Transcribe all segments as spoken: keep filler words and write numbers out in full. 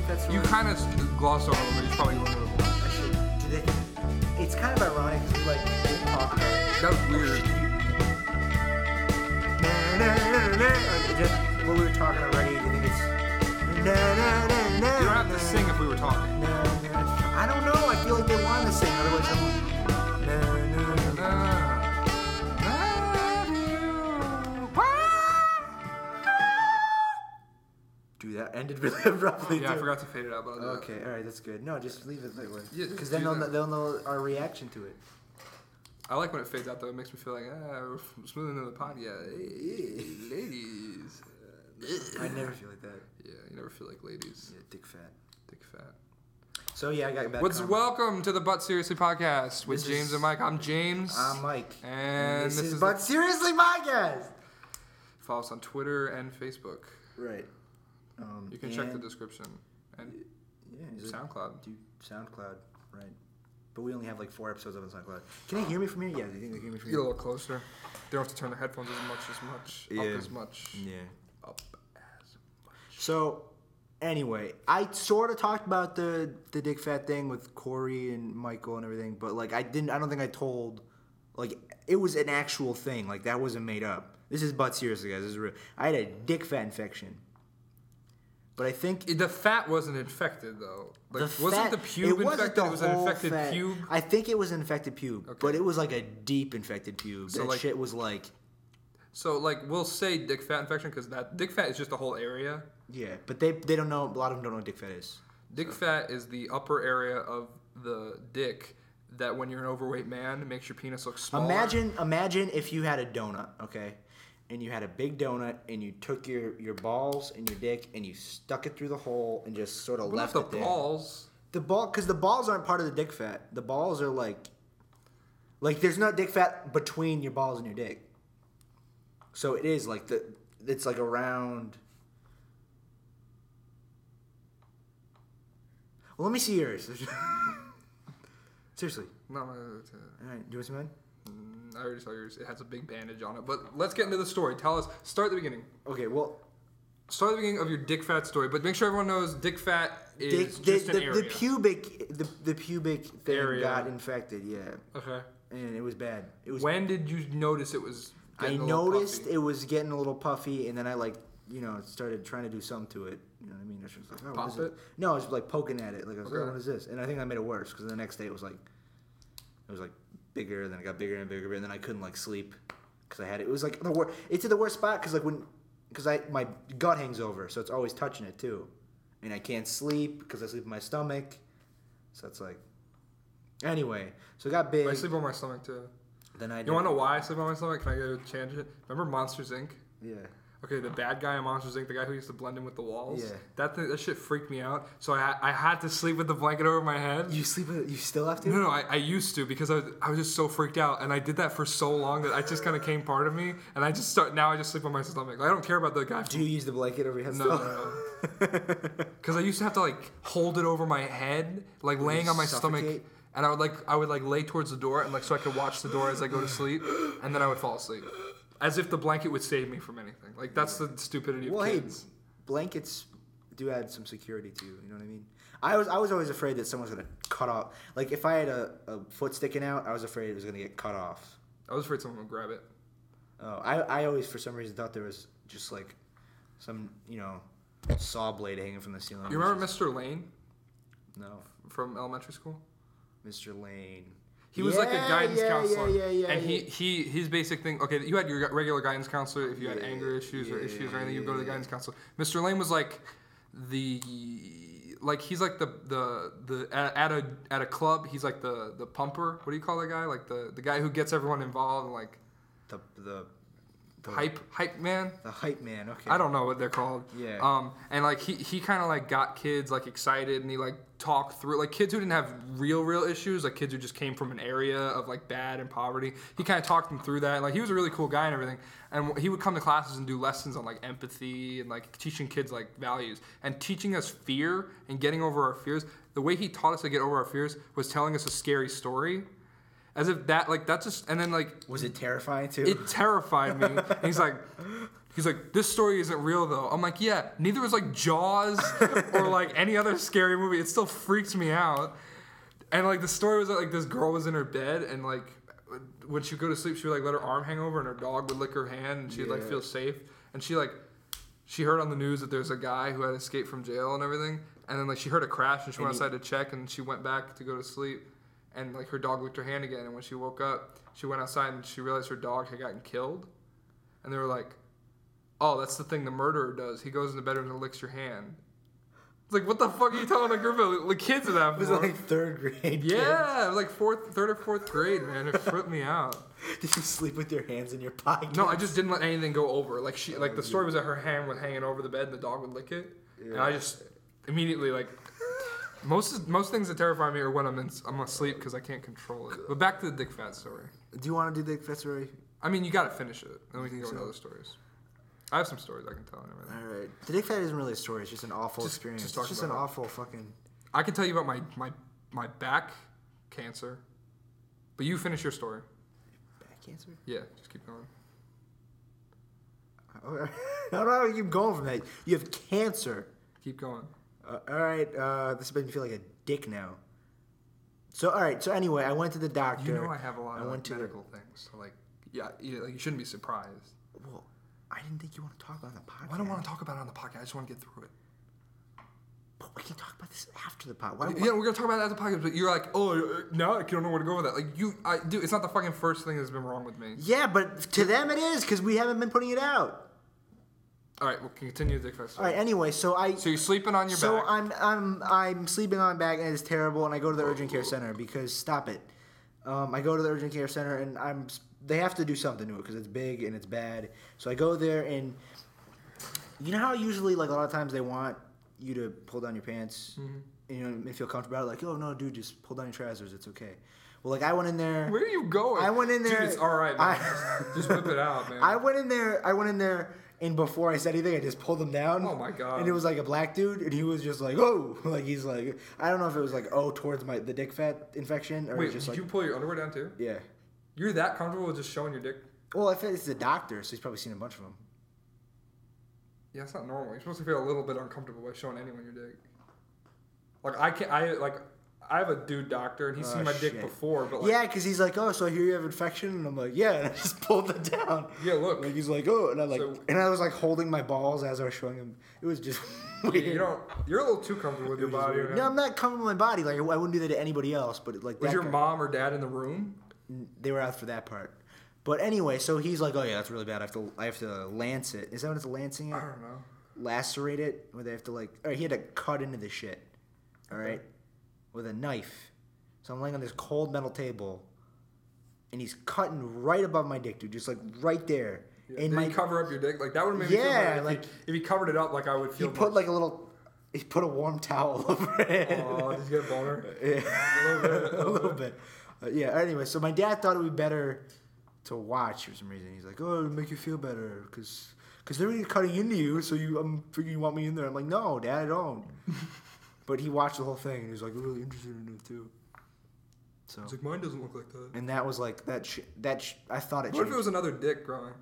Fat story. You kind of glossed over it, but you probably wouldn't have. I should. Do they, it's kind of ironic because we like didn't talk about it. That was weird. Na, na, na, na, na. Just what we were talking already. Do you think it's na na na na? You don't have to sing if we were talking. Na, na. I don't know. I feel like they want to sing. Otherwise, I'm na na na. Uh, Dude, that ended really abruptly. yeah, too. I forgot to fade it out, but I'll do Okay, all right, that's good. No, just leave it that way. Yeah, just because then do they'll, that. they'll know our reaction to it. I like when it fades out though. It makes me feel like ah, we're smoothing into the pod. Yeah, hey, ladies. I never feel like that. Yeah, you never feel like ladies. Yeah, dick fat. Dick fat. So yeah, I got back. What's comment. welcome to the But Seriously podcast with This James is- and Mike. I'm James. I'm Mike. And this, this is, is But the- Seriously Podcast. Follow us on Twitter and Facebook. Right. Um, You can check the and- description and Yeah, is it, SoundCloud. do SoundCloud, right? But we only have like four episodes of it on SoundCloud. Can they hear me from here? Yeah, do you think they hear me from Get a here? little closer. They don't have to turn their headphones as much as much. Yeah. Up as much. Yeah. Up as much. So, anyway, I sort of talked about the the dick fat thing with Corey and Michael and everything, but like I didn't. I don't think I told. Like it was an actual thing. Like that wasn't made up. This is but seriously, guys. This is real. I had a dick fat infection. But I think The fat wasn't infected though. Like, the wasn't fat- the pube it wasn't infected? the It was an whole infected fat- pube. I think it was an infected pube, Okay. but it was like a deep infected pube. So, that like- shit was like, So like we'll say dick fat infection because that dick fat is just a whole area. yeah. But they they don't know. A lot of them don't know what dick fat is. Dick fat is the upper area of the dick that when you're an overweight man makes your penis look smaller. Imagine imagine if you had a donut, okay, and you had a big donut and you took your, your balls and your dick and you stuck it through the hole and just sort of What left about it the there. balls. The ball, because the balls aren't part of the dick fat. The balls are like, like there's no dick fat between your balls and your dick. So it is like the, it's like around. Well, let me see yours. Seriously. No, no, no, All right, do you want to see mine? no, I already saw yours. It has a big bandage on it. But let's get into the story. Tell us. Start at the beginning. Okay, well, Start at the beginning of your dick fat story. But make sure everyone knows dick fat is dick, just the, an the, area. the pubic, the, the pubic thing Area. got infected. Yeah, Okay. and it was bad. It was. When did you notice it was? I getting a little noticed puffy? it was getting a little puffy, and then I like, you know, started trying to do something to it. You know what I mean? I was just like, oh, Pop what is it? it? No, I was like poking at it. Like I was like, Okay. oh, what is this? And I think I made it worse because the next day it was like, it was like bigger, and then it got bigger and bigger, and then I couldn't like sleep because I had it. It was like the worst. It's in the worst spot because like when, because I my gut hangs over, so it's always touching it too, and I can't sleep because I sleep in my stomach. So it's like, anyway, so it got big. I sleep on my stomach too. Then I. You want to know why I sleep on my stomach? Can I go change it? Remember Monsters Incorporated? Yeah. Okay, the bad guy in Monsters Incorporated, the guy who used to blend in with the walls. Yeah. That thing, that shit freaked me out. So I I had to sleep with the blanket over my head. You sleep with. You still have to. No, no, I, I used to because I was, I was just so freaked out, and I did that for so long that I just kind of came part of me, and I just start now I just sleep on my stomach. I don't care about the guy. Do you use the blanket over your head No, still? no, no. Because I used to have to like hold it over my head, like laying on my stomach, suffocate? and I would like I would like lay towards the door, and like so I could watch the door as I go to sleep, and then I would fall asleep, as if the blanket would save me from anything. Like that's the stupidity of Well, hey, kids. blankets do add some security to you. You know what I mean? I was I was always afraid that someone's gonna cut off. Like if I had a, a foot sticking out, I was afraid it was gonna get cut off. I was afraid someone would grab it. Oh, I I always for some reason thought there was just like some you know saw blade hanging from the ceiling. You remember Mister Lane No, from elementary school? Mister Lane. He was like a Yeah, guidance yeah, counselor, yeah, yeah, yeah, and he, yeah. he his basic thing. Okay, you had your regular guidance counselor. If you had Yeah, anger issues or yeah, issues or anything, you go to the yeah. guidance counselor. Mister Lane was like the like he's like the the the at, at a at a club. He's like the the pumper. What do you call that guy? Like the the guy who gets everyone involved and like The the, the hype hype man. The hype man. Okay. I don't know what they're called. Yeah. Um, and like he, he kind of like got kids like excited, and he like talked through like kids who didn't have real real issues, like kids who just came from an area of like bad and poverty. He kind of talked them through that. Like he was a really cool guy and everything. And he would come to classes and do lessons on like empathy and like teaching kids like values and teaching us fear and getting over our fears. The way he taught us to get over our fears was telling us a scary story. As if that, like, that's just, and then, like... Was it terrifying, too? It terrified me. And he's like, He's like, this story isn't real though. I'm like, yeah, neither was like Jaws or like any other scary movie. It still freaks me out. And like the story was that like this girl was in her bed and like when she would go to sleep, she would like let her arm hang over and her dog would lick her hand and she'd Yeah. like feel safe. And she like, she heard on the news that there's a guy who had escaped from jail and everything. And then like she heard a crash and she And went he- outside to check and she went back to go to sleep. And like her dog licked her hand again. And when she woke up, she went outside and she realized her dog had gotten killed. And they were like, oh, that's the thing the murderer does. He goes in the bedroom and licks your hand. It's like, what the fuck are you telling a group of like, kids at that Was point? it like third grade? Yeah, it was like fourth, third or fourth grade, man. It freaked me out. Kids? Did you sleep with your hands in your pocket? No, I just didn't let anything go over. Like she, like the story was that her hand was hanging over the bed and the dog would lick it, and I just immediately like most most things that terrify me are when I'm in, I'm asleep because I can't control it. But back to the dick fat story. Do you want to do the Dick story? I mean, you gotta finish it, then we can go so? into other stories. I have some stories I can tell and everything. All right. The Dick Fat isn't really a story. It's just an awful Just- experience. just it's talk just an about it. awful fucking. I can tell you about my my my back cancer, but you finish your story. Back cancer? Yeah, just keep going. Okay. I don't know how you keep going from that. You have cancer. Keep going. Uh, all right. Uh, this makes me feel like a dick now. So all right. So anyway, I went to the doctor. You know I have a lot I of went like, to the- medical things. So like, yeah, you, like you shouldn't be surprised. Well, I didn't think you want to talk about it on the podcast. I don't want to talk about it on the podcast. I just want to get through it. But we can talk about this after the pod. Why, Yeah, we're gonna talk about that at the podcast. But you're like, oh, uh, now I don't know where to go with that. Like you, I dude, it's not the fucking first thing that's been wrong with me. Yeah, but to them it is because we haven't been putting it out. All right, we'll continue the dick fest. All right. Anyway, so I. So you're sleeping on your So back. I'm I'm I'm sleeping on my back and it's terrible and I go to the urgent care center because stop it. Um, I go to the urgent care center and I'm they have to do something to it because it's big and it's bad. So I go there and you know how usually like a lot of times they want you to pull down your pants Mm-hmm. and you know and feel comfortable about it, like, oh no dude, just pull down your trousers, it's okay. Well, like I went in there. Where are you going? I went in there. Dude, it's all right, man. I- just whip it out, man. I went in there. I went in there, and before I said anything, I just pulled him down. Oh, my God. And it was like a black dude, and he was just like, "Oh," like he's like, I don't know if it was like, "Oh," towards my the dick fat infection, or Wait, just did like, you pull your underwear down too? yeah. You're that comfortable with just showing your dick? Well, I think it's a doctor, so he's probably seen a bunch of them. Yeah, it's not normal. You're supposed to feel a little bit uncomfortable by showing anyone your dick. Like I can't. I like. I have a dude doctor, and he's Oh, seen my dick shit. before. But like, Yeah, because he's like, "Oh, so I hear you have infection," and I'm like, "Yeah," and I just pulled it down. Yeah, look. Like he's like, "Oh," and I like, So- and I was like holding my balls as I was showing him. It was just weird. you don't. You're a little too comfortable with It your was just body. weird. Man. No, I'm not comfortable with my body. Like I wouldn't do that to anybody else, but like Was that your guy- mom or dad in the room? They were out for that part. But anyway, so he's like, "Oh yeah, that's really bad. I have to, I have to lance it. Is that what it's lancing it? I don't know. Lacerate it, where they have to like, or he had to cut into the shit, all right, Okay. with a knife. So I'm laying on this cold metal table, and he's cutting right above my dick, dude, just like right there. Yeah. And Did my he cover up your dick? Like that would make me feel Yeah, better. If, like- he, if he covered it up, like I would he feel. put much- like a little, he put a warm towel over it. Oh, did you get a boner? Yeah. A little bit. a little bit. Uh, yeah. Anyway, so my dad thought it would be better to watch for some reason. He's like, "Oh, it'll make you feel better, cause, cause they're really cutting into you. So you, I'm figuring you want me in there." I'm like, "No, Dad, I don't." But he watched the whole thing and he was like really interested in it too. So, It's like mine doesn't look like that. and that was like that. Sh- that sh- I thought it. What if changed. it was another dick growing?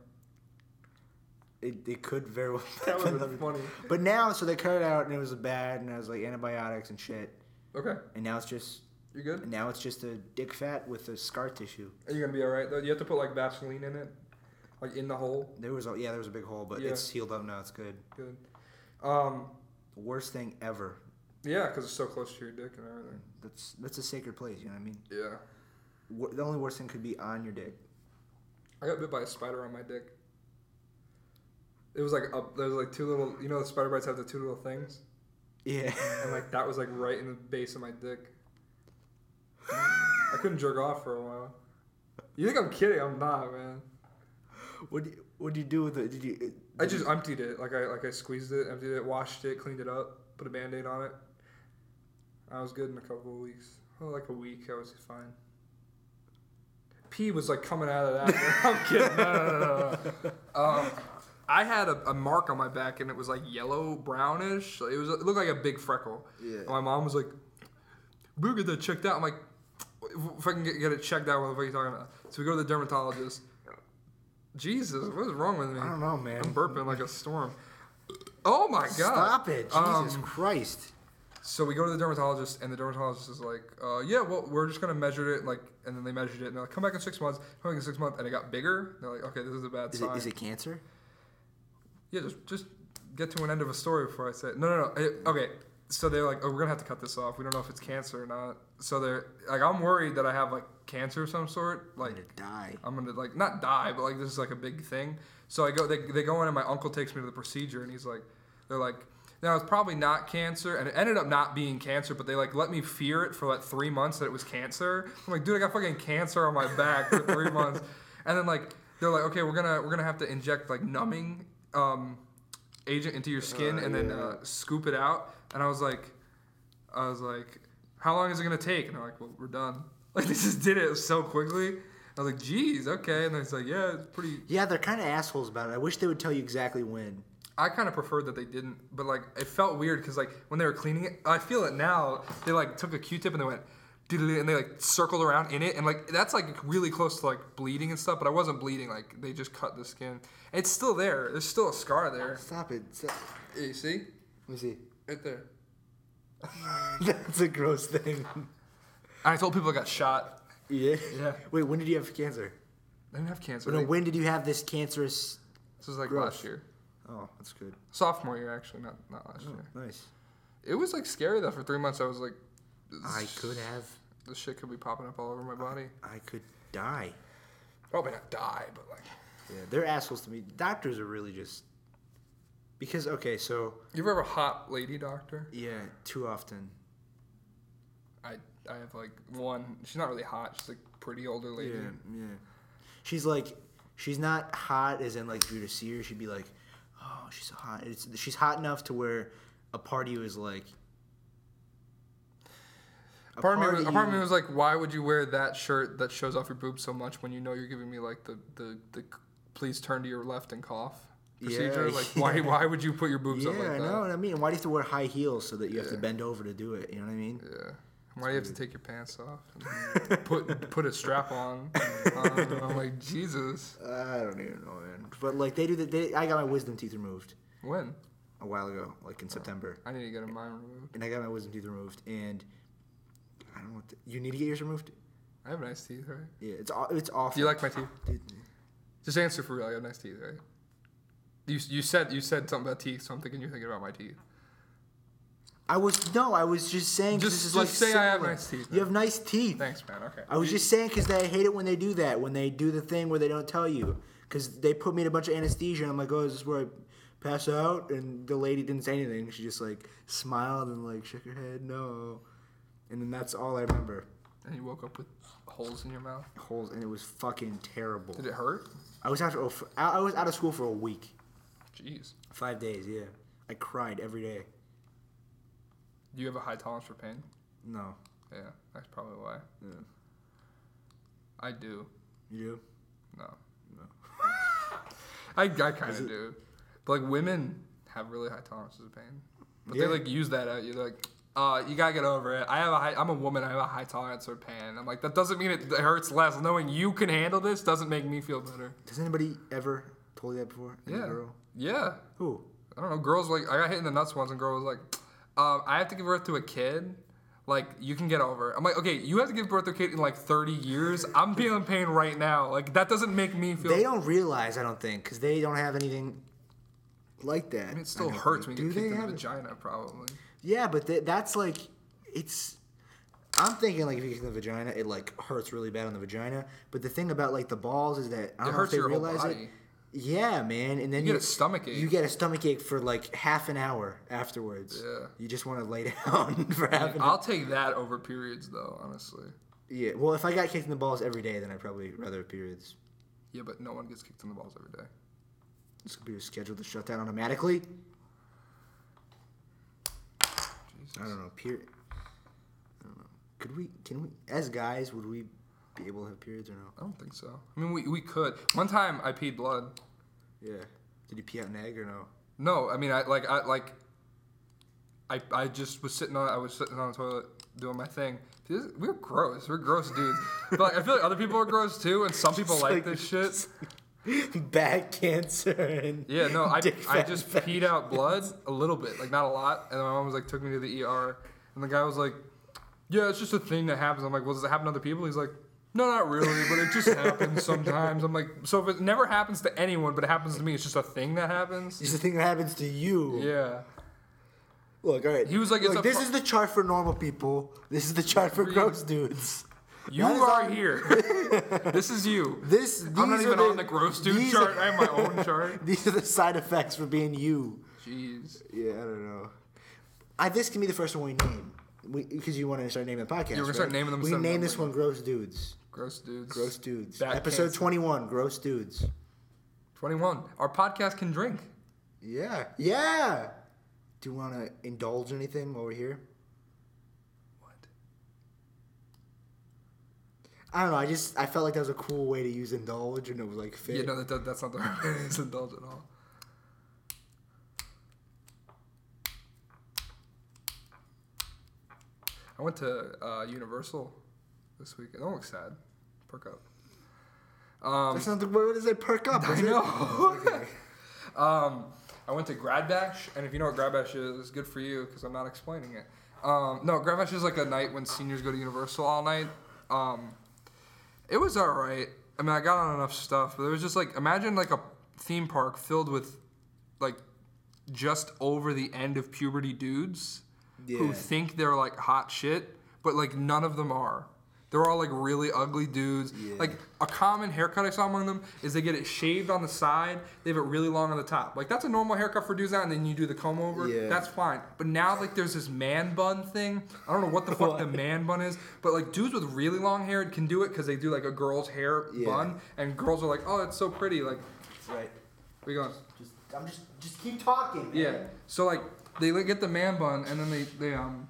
It, it could very well. That have would been have been another- funny. But now, so they cut it out and it was bad and it was like antibiotics and shit. Okay, And now it's just you good? now it's just a dick fat with a scar tissue. Are you gonna be all right though? You have to put like Vaseline in it, like in the hole. There was a, yeah, there was a big hole, but Yeah. it's healed up now. It's good. Good. Um, Worst thing ever. yeah, because it's so close to your dick and everything. That's that's a sacred place. You know what I mean? Yeah. Wor- The only worst thing could be on your dick. I got bit by a spider on my dick. It was like up. There was like two little. You know, the spider bites have the two little things, Yeah. and like that was like right in the base of my dick. I couldn't jerk off for a while. You think I'm kidding? I'm not, man. what do you, what do you do with it? Did you? Did I just you, emptied it. Like I like I squeezed it, emptied it, washed it, cleaned it up, put a band-aid on it. I was good in a couple of weeks. Well, like a week, I was fine. Pee was like coming out of that. I'm kidding. No, no, no, no. Um, I had a, a mark on my back and it was like yellow brownish. It was it looked like a big freckle. Yeah. And my mom was like, "We'll get that checked out." I'm like, "If I can get, get it checked out, what the fuck are you talking about?" So we go to the dermatologist. Jesus, what is wrong with me? I don't know, man. I'm burping like a storm. Oh my god! Stop it, Jesus Um, Christ! So we go to the dermatologist, and the dermatologist is like, uh, "Yeah, well, we're just gonna measure it." Like, and then they measured it, and they're like, "Come back in six months." Come back in six months, and it got bigger. They're like, "Okay, this is a bad Is sign." it, is it cancer? Yeah, just just get to an end of a story before I say it. No, no, no. It, okay, so they're like, "Oh, we're gonna have to cut this off. We don't know if it's cancer or not." So they're like, "I'm worried that I have like cancer of some sort. Like, I'm gonna die. I'm gonna like not die, but like this is like a big thing." So I go, they they go in, and my uncle takes me to the procedure, and he's like, they're like. Now it's probably not cancer, and it ended up not being cancer, but they like let me fear it for like three months that it was cancer. I'm like, dude, I got fucking cancer on my back for three months, and then like they're like, okay, we're gonna we're gonna have to inject like numbing um, agent into your skin Uh, and then yeah. uh, scoop it out. And I was like, I was like, how long is it gonna take? And they're like, well, we're done. Like they just did it so quickly. I was like, geez, okay. And then it's like, yeah, it's pretty. Yeah, they're kind of assholes about it. I wish they would tell you exactly when. I kind of preferred that they didn't, but like it felt weird because like when they were cleaning it, I feel it now. They like took a Q-tip and they went, doodle, and they like circled around in it, and like that's like really close to like bleeding and stuff. But I wasn't bleeding. Like they just cut the skin. It's still there. There's still a scar there. Stop it. Stop. Hey, you see? Let me see. Right there. That's a gross thing. I told people I got shot. Yeah. Yeah. Wait, when did you have cancer? I didn't have cancer. No, They- when did you have this cancerous? this was like growth. last year, Oh, that's good. sophomore year actually, not not last Oh, year. nice. It was like scary though. For three months, I was like, I could have. this shit could be popping up all over my body. I could die. Probably not die, but like. Yeah, they're assholes to me. Doctors are really just because okay, so You ever have a hot lady doctor? yeah, too often. I I have like one. She's not really hot. She's like pretty older lady. Yeah, yeah. She's like, she's not hot as in like if you were to see her, she'd be like, oh, she's so hot. It's she's hot enough to where a part of you is like. A part, of me was, a part of you- me was like, why would you wear that shirt that shows off your boobs so much when you know you're giving me like the the, the please turn to your left and cough procedure? Yeah, like why yeah. why would you put your boobs Yeah, up like I that? know what I mean. Why do you have to wear high heels so that you have to Yeah. bend over to do it? You know what I mean? Yeah. Why do you have to take your pants off? And put put a strap on. Um, I'm like Jesus. I don't even know, man. But like they do that. They, I got my wisdom teeth removed When? a while ago, like in September, I need to get mine removed. and I got my wisdom teeth removed, and I don't know what the, you need to get yours removed. I have nice teeth, right? Yeah, it's aw- it's awful. Do you like my teeth? Dude, Just answer for real. I have nice teeth, right? You you said you said something about teeth, so I'm thinking you're thinking about my teeth. I was no, I was just saying. 'cause Just- this is just like say I have similar. nice teeth, You have nice teeth. Thanks, man. Okay. I was just saying because I hate it when they do that. When they do the thing where they don't tell you, because they put me in a bunch of anesthesia. And I'm like, oh, is this where I pass out? And the lady didn't say anything. She just like smiled and like shook her head, no. And then that's all I remember. And you woke up with holes in your mouth. Holes, and it was fucking terrible. Did it hurt? I was out. Of, I was out of school for a week, Jeez. five days. Yeah, I cried every day. Do you have a high tolerance for pain? No, Yeah, that's probably why. yeah, I do. you do. No. No. I, I kind Is of it- do. But like women have really high tolerances of pain. But Yeah. they like use that at you. They're like, uh, you gotta get over it. I have a high, I'm a woman. I have a high tolerance for pain. I'm like, that doesn't mean it hurts less. Knowing you can handle this doesn't make me feel better. Has anybody ever told you that before? Any Yeah. girl? Yeah. Who? I don't know. Girls like, I got hit in the nuts once, and girl was like, um, I have to give birth to a kid. Like, you can get over it. I'm like, okay, you have to give birth to a kid in like thirty years. I'm feeling pain right now. Like, that doesn't make me feel. They don't realize, I don't think, because they don't have anything like that. I mean, it still I don't hurts think. when you Do get they kicked in the have it? vagina, probably. Yeah, but th- that's like, it's. I'm thinking like if you get in the vagina, it like hurts really bad on the vagina. But the thing about like the balls is that I don't It know hurts if they your whole realize it. body. Yeah, man, and then You get a stomach ache. You get a stomach ache for like half an hour afterwards. Yeah. You just want to lay down for half an hour. I'll take that over periods, though, honestly. Yeah. Well, if I got kicked in the balls every day, then I'd probably rather have periods. Yeah, but no one gets kicked in the balls every day. This could be a schedule to shut down automatically. Jesus. I don't know. Period. I don't know. Could we? Can we? As guys, would we be able to have periods or no? I don't think so. I mean, we, we could. One time, I peed blood. Yeah. Did you pee out an egg or no? No, I mean, I like, I like, I, I just was sitting on, I was sitting on the toilet doing my thing. Dude, we're gross. We're gross dudes. But like, I feel like other people are gross too, and some people It's like, like- this shit. Back cancer and Yeah, no, I dick I fat just infections. peed out blood a little bit, like not a lot, and my mom was like took me to the E R, and the guy was like, "Yeah, it's just a thing that happens." I'm like, "Well, does it happen to other people?" He's like, "No, not really, but it just happens sometimes." I'm like, "So if it never happens to anyone, but it happens to me, it's just a thing that happens?" It's the thing that happens to you. Yeah. Look, all right. He was like, it's Look, a this fu- is the chart for normal people. This is the chart for For you. gross dudes. You That is are all- here. This is you. This I'm not these even are on the gross dude these chart. are- I have my own chart. These are the side effects for being you. Jeez. Yeah, I don't know. I this can be the first one we name. Because you want to start naming the podcast. Yeah, we're gonna right? start naming them We instead can of name this numbering one Gross Dudes. Gross dudes. Gross Dudes. Back Episode cancer. twenty-one, Gross Dudes. twenty-one. Our podcast can drink. Yeah. Yeah. Do you want to indulge anything while we're here? What? I don't know. I just I felt like that was a cool way to use indulge, and it was like fit. Yeah, no, that, that, that's not the right way to indulge at all. I went to uh, Universal this week. Don't look sad. Perk up. Um, That's not the word. What does it perk up? I Is it? know. Okay. um, I went to Grad Bash, and if you know what Grad Bash is, good for you because I'm not explaining it. Um, no, Grad Bash is like a night when seniors go to Universal all night. Um, it was alright. I mean, I got on enough stuff, but it was just like, imagine like a theme park filled with like just over the end of puberty dudes who Yeah. think they're like hot shit, but like none of them are. They're all like really ugly dudes. Yeah. Like a common haircut I saw among them is they get it shaved on the side, they have it really long on the top. Like that's a normal haircut for dudes now, and then you do the comb over. Yeah. That's fine. But now like there's this man bun thing. I don't know what the fuck the What? man bun is, but like dudes with really long hair can do it because they do like a girl's hair Yeah. bun, and girls are like, oh, it's so pretty. Like, Right. where you going? Just I'm just just keep talking. Man. Yeah. So like they like, get the man bun and then they they um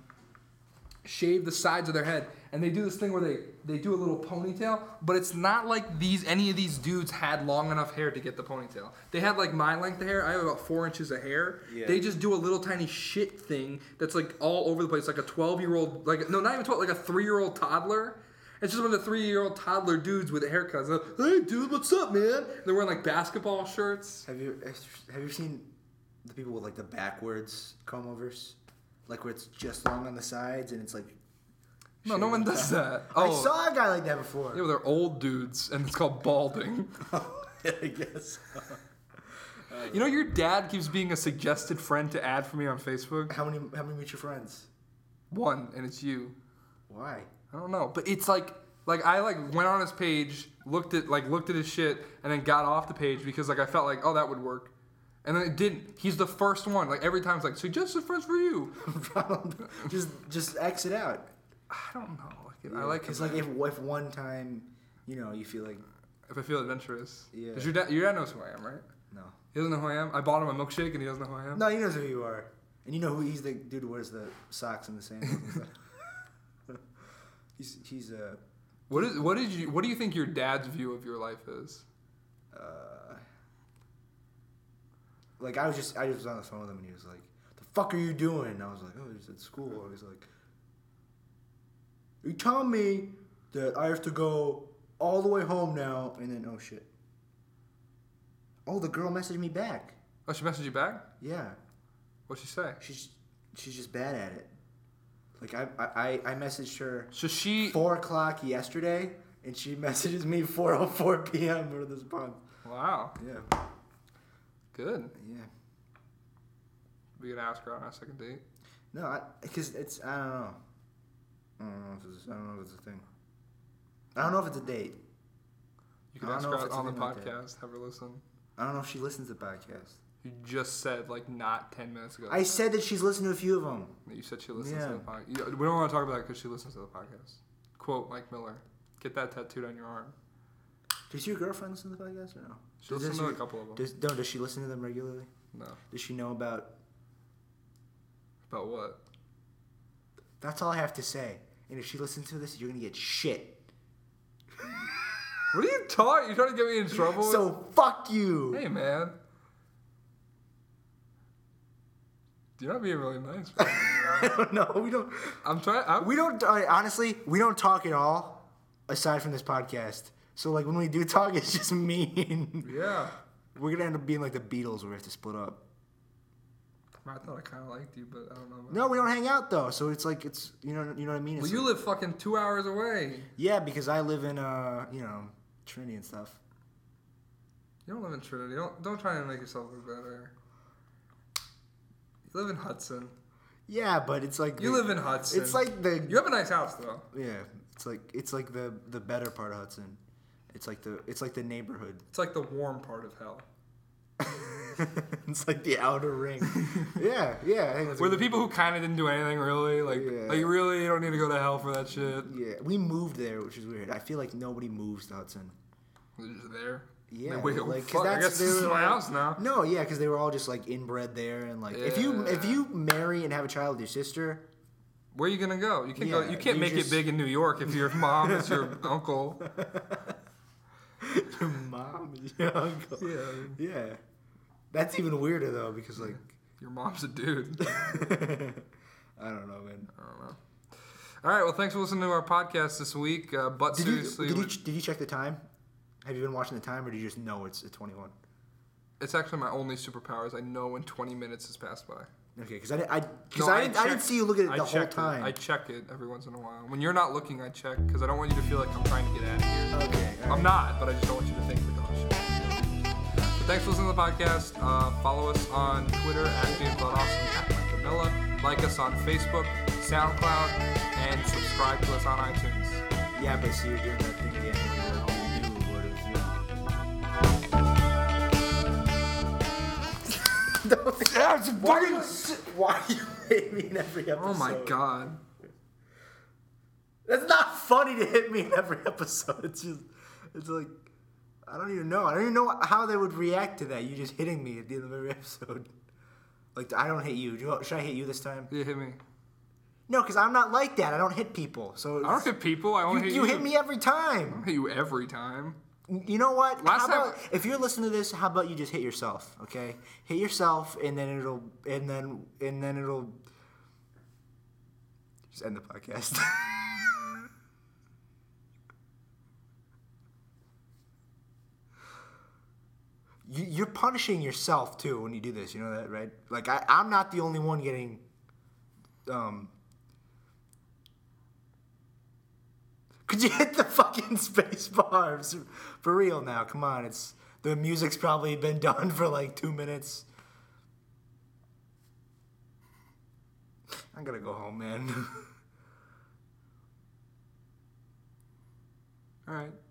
shave the sides of their head and they do this thing where they they do a little ponytail, but it's not like these any of these dudes had long enough hair to get the ponytail. They had like my length of hair. I have about four inches of hair. Yeah. They just do a little tiny shit thing that's like all over the place, like a twelve year old, like no, not even twelve, like a three year old toddler. It's just a bunch of three year old toddler dudes with haircuts. They're like, hey dude, what's up, man? They're wearing like basketball shirts. Have you have you seen the people with like the backwards comb overs, like where it's just long on the sides and it's like. No, no one does that. Oh, I saw a guy like that before. yeah, they're old dudes, and it's called balding. I guess. You know, your dad keeps being a suggested friend to add for me on Facebook. How many how many mutual friends? One, and it's you. Why? I don't know, but it's like, like I like went on his page, looked at like looked at his shit, and then got off the page because like I felt like, oh, that would work, and then it didn't. He's the first one. Like every time it's like suggested friends for you. just just exit out. I don't know. Like, I like Because his like if if one time, you know, you feel like if I feel adventurous. Yeah. Because your dad, your dad knows who I am, right? no. He doesn't know who I am. I bought him a milkshake, and he doesn't know who I am. No, he knows who you are, and you know who he's the dude who wears the socks and the sandals. and stuff. he's he's uh, What is what did you what do you think your dad's view of your life is? uh like I was just I just was on the phone with him and he was like, "The fuck are you doing?" And I was like, "Oh, he's at school." I was like, "You tell me that I have to go all the way home now," and then oh shit. Oh, the girl messaged me back. Oh, she messaged you back? Yeah. What'd she say? She's she's just bad at it. Like I I, I messaged her So she four o'clock yesterday, and she messages me four oh four p.m. for this month. Wow. Yeah, Good. yeah. We could ask her on our second date. No, because it's I don't know. I don't know if it's I don't know if it's a thing. I don't know if it's a date. You could I don't ask know her if it's a on the thing like that. podcast, have her listen. I don't know if she listens to podcasts. You just said like not ten minutes ago. I said that she's listened to a few of them. You said she listens Yeah. to the podcast. We don't want to talk about it because she listens to the podcast. Quote Mike Miller. Get that tattooed on your arm. Does your girlfriend listen to the podcast or no? She Does- listens does to a your- couple of them. Does, no, does she listen to them regularly? No. Does she know about? About what? That's all I have to say. And if she listens to this, you're gonna get shit. What are you talking? You trying to get me in trouble? So fuck you. Hey man. You're not being really nice. Bro. I don't know. We don't. I'm trying. I'm, We don't. Uh, honestly, we don't talk at all, aside from this podcast. So like when we do talk, it's just me and Yeah. we're gonna end up being like the Beatles where we have to split up. I thought I kind of liked you, but I don't know. About No, we don't hang out though, so it's like it's you know you know what I mean. It's Well, you like, live fucking two hours away. yeah, because I live in uh you know Trinity and stuff. You don't live in Trinity. Don't don't try and make yourself look better. You live in Hudson. Yeah, but it's like You the, live in Hudson. It's like the You have a nice house though. yeah. It's like it's like the the better part of Hudson. It's like the it's like the neighborhood. It's like the warm part of hell. It's like the outer ring. Yeah, yeah. I think that's Where a- the people who kind of didn't do anything really, like, Yeah. like really, you don't need to go to hell for that shit. Yeah, we moved there, which is weird. I feel like nobody moves to Hudson. They're just there. Yeah, Like, wait, like, 'cause fuck, I that's- guess they this is were my all- house now. No, yeah, because they were all just like inbred there, and like if you if Yeah. you marry and have a child with your sister, Where are you gonna go? You can't go. Yeah, You can't you make just- it big in New York if your mom is your uncle. your mom is your uncle. Yeah. Yeah, that's even weirder though because like Your mom's a dude. I don't know, man. I don't know. All right. Well, thanks for listening to our podcast this week. Uh, but Did you seriously, did you we- did you check the time? Have you been watching the time, or do you just know it's at twenty-one? it's actually my only superpower is I know when twenty minutes has passed by. Okay, because I didn't, I, cause No, I, didn't, I didn't check- see you look at it I the whole check it. time. I check it every once in a while. When you're not looking, I check because I don't want you to feel like I'm trying to get out of here. Okay, all I'm right. not, but I just don't want you to think precaution. Thanks for listening to the podcast. Uh, follow us on Twitter at James Blood Awesome, at Mike Camilla. Like us on Facebook, SoundCloud, and subscribe to us on iTunes. Yeah, but see, you're doing that thing again. Where all you do what is you. why, do you, why do you hit me in every episode? Oh my god. That's not funny to hit me in every episode. It's just, it's like, I don't even know. I don't even know how they would react to that. You just hitting me at the end of every episode. Like, I don't hit you. Do you should I hit you this time? You hit me. No, because I'm not like that. I don't hit people. So I don't hit people. I you, only hit you. you hit me every time. I hit you every time. You know what? Last how time- about, if you're listening to this, how about you just hit yourself, okay? Hit yourself, and then it'll, and then, and then it'll just end the podcast. you, you're punishing yourself too when you do this. You know that, right? Like I, I'm not the only one getting, um. Could you hit the fucking space bars? For real now, come on. It's the music's probably been done for like two minutes. I'm gonna go home, man. All right.